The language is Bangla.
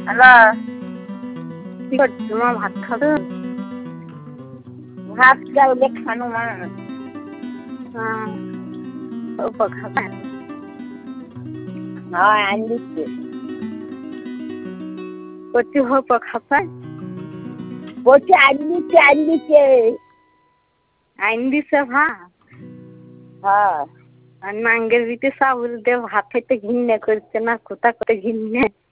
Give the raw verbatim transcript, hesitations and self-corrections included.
হ্যালো, কি করছো মা? ভাত খাবে? ভাত চাউলে খানো মা। হ্যাঁ, অল্প খাবে? হ্যাঁ, আনি দিচ্ছে। কচি অল্প খাবে? বলছি আনি দিচ্ছে, আনি দিচ্ছে। আইন দিছে ভাত? হ্যাঁ। আর নাঙ্গের বিটে চাউল দিয়ে ভাত খাইতে ঘৃণা করছে না? কোথা করে ঘৃণা